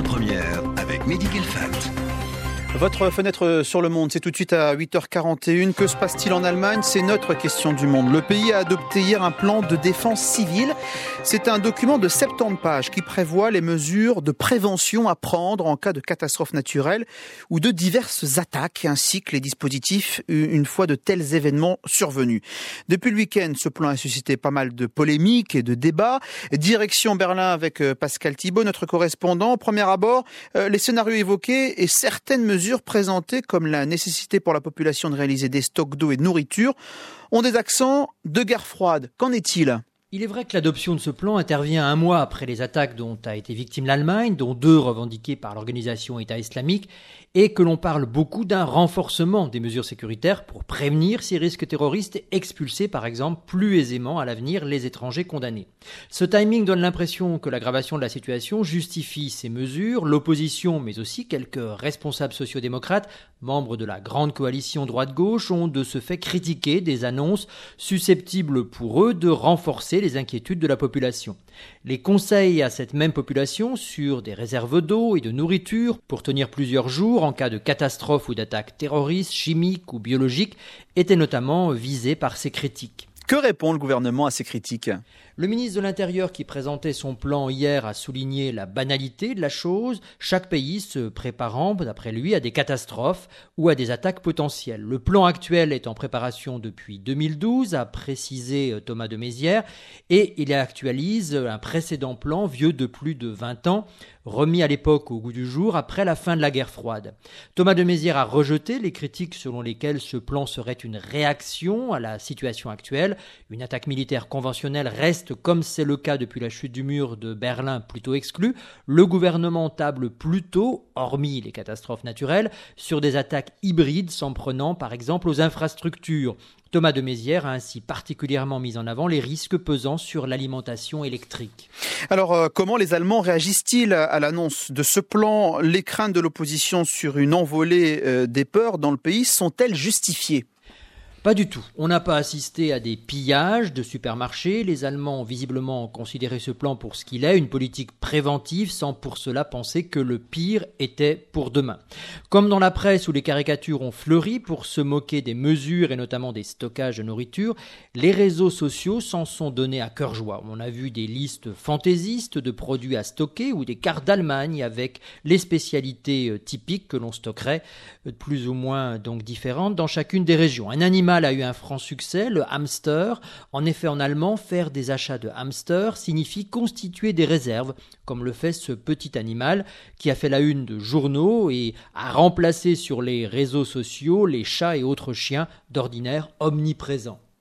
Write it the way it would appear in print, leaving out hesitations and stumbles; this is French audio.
Première avec Medical Fact. Votre fenêtre sur le monde, c'est tout de suite à 8h41. Que se passe-t-il en Allemagne ? C'est notre question du monde. Le pays a adopté hier un plan de défense civile. C'est un document de 70 pages qui prévoit les mesures de prévention à prendre en cas de catastrophe naturelle ou de diverses attaques, ainsi que les dispositifs une fois de tels événements survenus. Depuis le week-end, ce plan a suscité pas mal de polémiques et de débats. Direction Berlin avec Pascal Thibault, notre correspondant. Au premier abord, les scénarios évoqués et certaines mesures présentées comme la nécessité pour la population de réaliser des stocks d'eau et de nourriture ont des accents de guerre froide. Qu'en est-il ? Il est vrai que l'adoption de ce plan intervient un mois après les attaques dont a été victime l'Allemagne, dont 2 revendiquées par l'organisation État islamique, et que l'on parle beaucoup d'un renforcement des mesures sécuritaires pour prévenir ces risques terroristes et expulser par exemple plus aisément à l'avenir les étrangers condamnés. Ce timing donne l'impression que l'aggravation de la situation justifie ces mesures. L'opposition, mais aussi quelques responsables sociodémocrates, membres de la grande coalition droite-gauche, ont de ce fait critiqué des annonces susceptibles pour eux de renforcer les inquiétudes de la population. Les conseils à cette même population sur des réserves d'eau et de nourriture pour tenir plusieurs jours en cas de catastrophe ou d'attaque terroriste, chimique ou biologique étaient notamment visés par ces critiques. Que répond le gouvernement à ces critiques ? Le ministre de l'Intérieur qui présentait son plan hier a souligné la banalité de la chose, chaque pays se préparant, d'après lui, à des catastrophes ou à des attaques potentielles. Le plan actuel est en préparation depuis 2012, a précisé Thomas de Maizière, et il actualise un précédent plan vieux de plus de 20 ans, remis à l'époque au goût du jour après la fin de la guerre froide. Thomas de Maizière a rejeté les critiques selon lesquelles ce plan serait une réaction à la situation actuelle. Une attaque militaire conventionnelle reste, comme c'est le cas depuis la chute du mur de Berlin, plutôt exclue. Le gouvernement table plutôt, hormis les catastrophes naturelles, sur des attaques hybrides s'en prenant par exemple aux infrastructures. Thomas de Maizière a ainsi particulièrement mis en avant les risques pesant sur l'alimentation électrique. Alors, comment les Allemands réagissent-ils à l'annonce de ce plan ? Les craintes de l'opposition sur une envolée des peurs dans le pays sont-elles justifiées ? Pas du tout. On n'a pas assisté à des pillages de supermarchés. Les Allemands ont visiblement considéré ce plan pour ce qu'il est, une politique préventive, sans pour cela penser que le pire était pour demain. Comme dans la presse où les caricatures ont fleuri pour se moquer des mesures et notamment des stockages de nourriture, les réseaux sociaux s'en sont donnés à cœur joie. On a vu des listes fantaisistes de produits à stocker ou des cartes d'Allemagne avec les spécialités typiques que l'on stockerait, plus ou moins donc différentes dans chacune des régions. Un animal a eu un franc succès, le hamster. En effet, en allemand, faire des achats de hamster signifie constituer des réserves, comme le fait ce petit animal qui a fait la une de journaux et a remplacé sur les réseaux sociaux les chats et autres chiens d'ordinaire omniprésents.